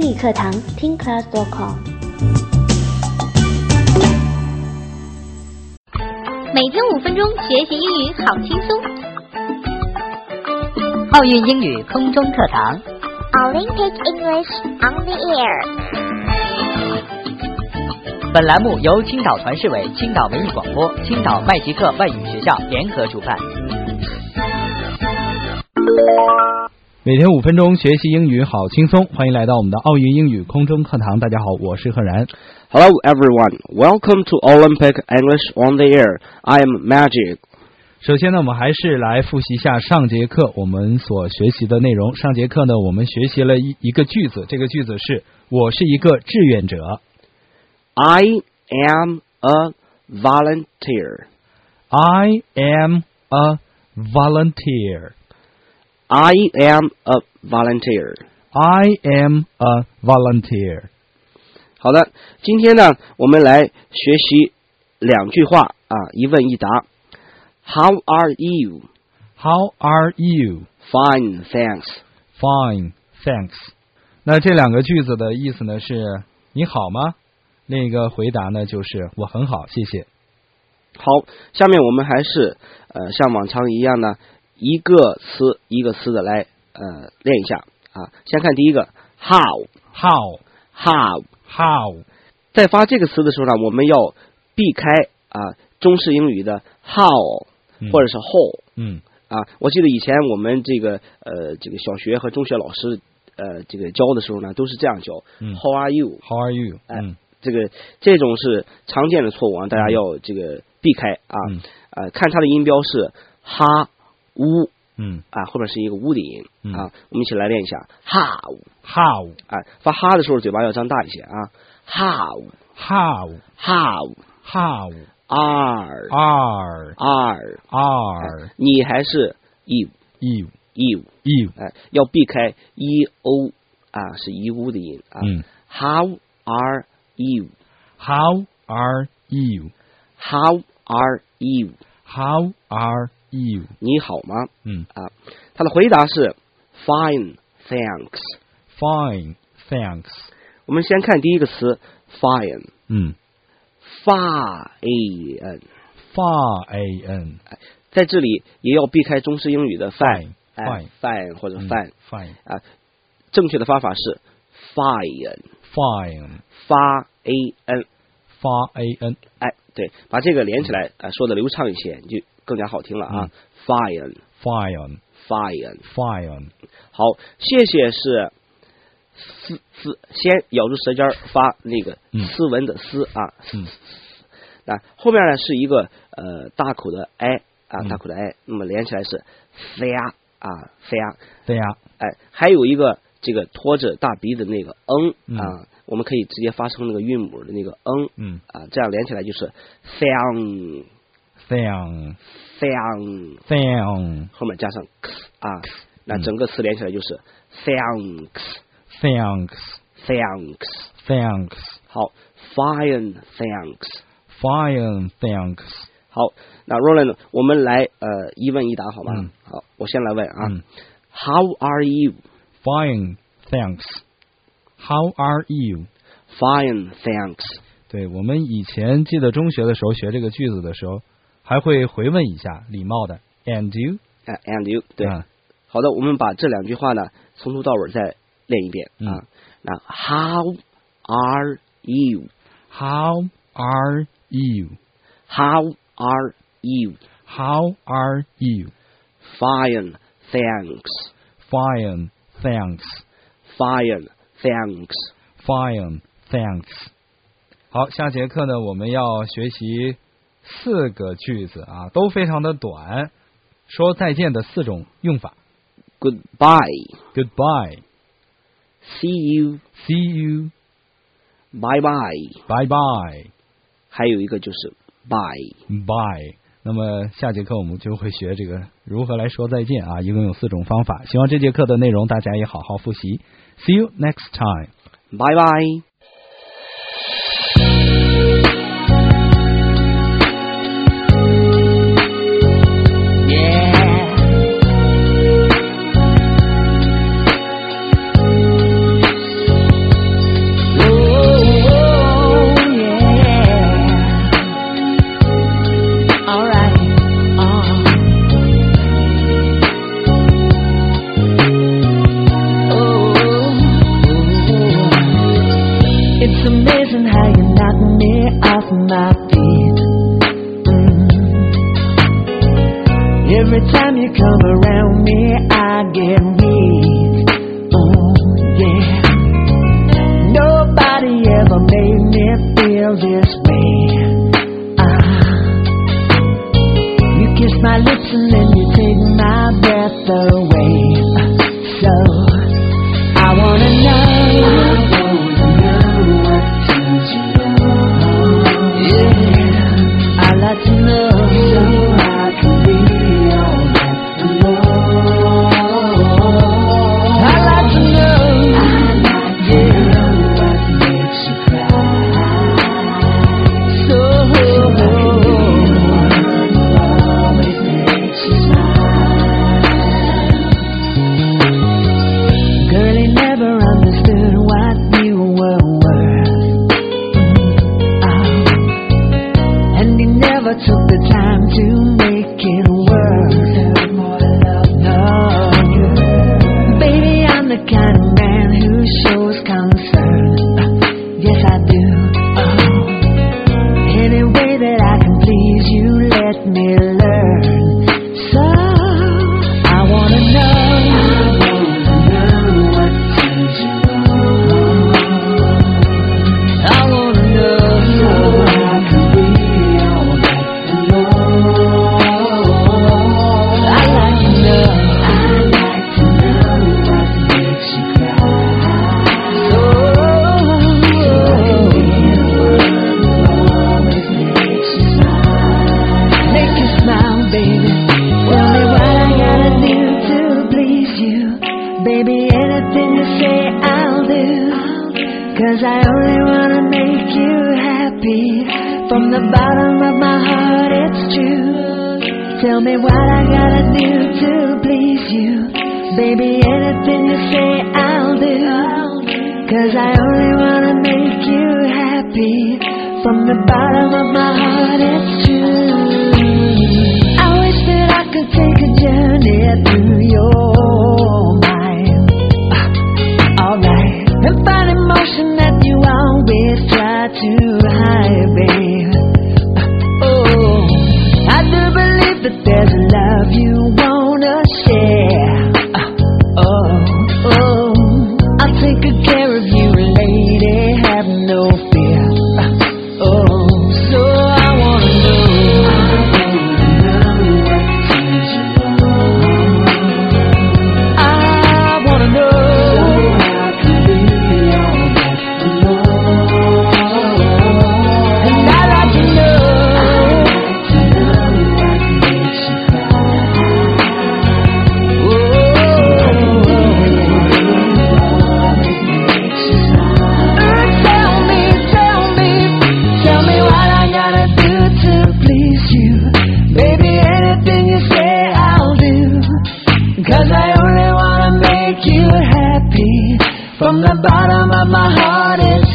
英语课堂听 class.com。 每天5分钟学习英语好轻松。 奥运英语空中课堂 Olympic English on the air。 本栏目由青岛团市委、青岛文艺广播、青岛麦吉克外语学校联合主办。 每天5分钟学习英语好轻松，欢迎来到我们的奥运英语空中课堂。大家好，我是贺然。 Hello everyone, welcome to Olympic English on the air. I am Magic. 首先呢，我们还是来复习一下上节课我们所学习的内容。上节课呢，我们学习了一个句子，这个句子是我是一个志愿者。 I am a volunteer. I am a volunteer. I am a volunteer. I am a volunteer. 好的，今天呢，我们来学习2句话啊，一问一答。How are you? How are you? Fine, thanks. Fine, thanks. 那这2个句子的意思呢是你好吗？另一个回答呢就是我很好，谢谢。 好，下面我们还是像往常一样呢，一个词一个词的来练一下啊。先看第一个 how How how How 在发这个词的时候呢，我们要避开中式英语的 how 或者是 how 我记得以前我们这个小学和中学老师这个教的时候呢，都是这样教how are you How are you 这种是常见的错误啊，大家要这个避开看它的音标是哈乌后面是一个乌的音我们一起来练一下 how 发哈的时候嘴巴要张大一些啊 how r 你还是 you 要避开 e-o 是 e-u 的音how are you How are you How are you How are you 你好吗他的回答是 Fine thanks Fine thanks 我们先看第一个词 Fine Fine 在这里也要避开中式英语的 fine 或者 fine 正确的发法是 fine 发 an 对，把这个连起来说的流畅一些，你就更加好听了啊fine 好，谢谢是先咬住舌尖发那个斯文的斯后面呢是一个大口的 i 大口的 i， 那么连起来是飞呀还有一个这个拖着大鼻的那个我们可以直接发成那个韵母的那个这样连起来就是 fang 后面加上 x 那整个词连起来就是 thanks 好 fine thanks 好，那 Roland 我们来一问一答好吗好，我先来问How are you Fine thanks How are you Fine thanks 对，我们以前记得中学的时候学这个句子的时候还会回问一下，礼貌的 And you And you 对好的，我们把这2句话呢从头到尾再练一遍那 How are you How are you How are you How are you Fine thanks Fine thanks 好，下节课呢我们要学习4个句子都非常的短，说再见的4种用法。 Goodbye See you Bye bye 还有一个就是 Bye 那么下节课我们就会学这个如何来说再见一共有4种方法，希望这节课的内容大家也好好复习。 See you next time Bye bye every time you come around me, I get weak. Oh, yeah. Nobody ever made me feel this way. You kiss my lips and then you take my breath away. So I wanna know what turns you on. Yeah, I'd like to know so I can be all that alone. I'd like to know what makes you cry. So always makes you smile. Girl, he never understood what you were worth. And he never took the time to make it work. No, baby, I'm the kind of man who shows concern. Yes, I do. Any way that I can please you, let me learn. So I wanna know what turns you on. I wanna know so I can be all that alone. I'd like to know what makes you cry. So always makes you smile. Make you smile, baby. Tell me what I gotta do to please you. Baby, anything you say I'll do. 'Cause I only wanna make you happy. From the bottom of my heart it's true. Tell me what I gotta do to please you. Baby, anything you say I'll do. 'Cause I only wanna make you happy. From the bottom of my heart it's true. I wish that I could take a journey through your mind. Alright, and find emotion that you always try to hide, babe. Oh, I do believe that there's a love you wanna share. Oh, I'll take good care of you, lady, have no fear. Oh, so I wanna know what turns you on. I wanna know so I can be all that alone. And I'd like to know what makes you cry. Always makes you smile. Tell me what I gotta do to please you. Baby, anything you say I'll do. 'Cause I only wanna make you happy. From the bottom of my heart it's